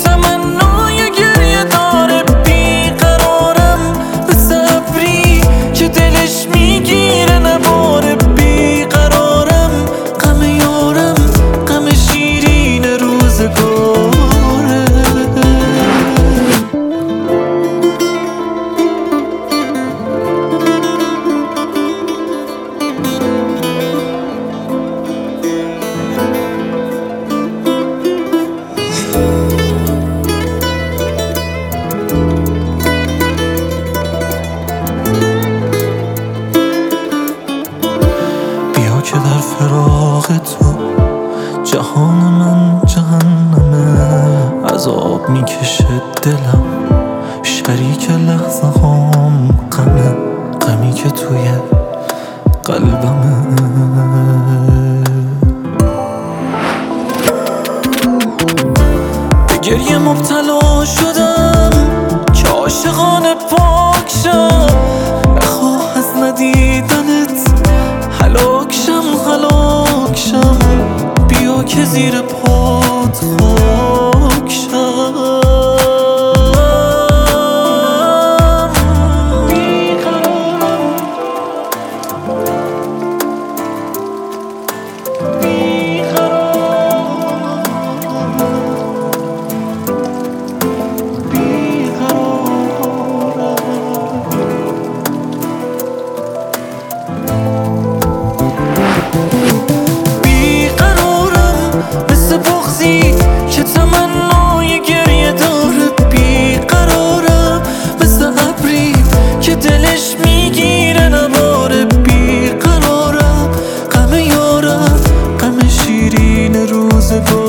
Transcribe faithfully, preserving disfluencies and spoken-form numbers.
تمنای گریه داره. بیقرارم مثل ابری که دلش میگیره نباره. بیقرارم غم یارم غم شیرین روزگاره. که در فراق تو جهان من جهنمه. عذاب میکشه دلم شریک لحظه هام غمه. غمی که توی قلبمه. به گریه مبتلا شدم که عاشقانه پاک شم. نخواه از ندیدنت هلاک شم هلاک شم. بیا که زیر پات خاک شم. بیقرارم که تمنای گریه داره. بیقرارم مثل ابری که دلش میگیره نباره. بیقرارم غم یارم غم شیرین روزگار.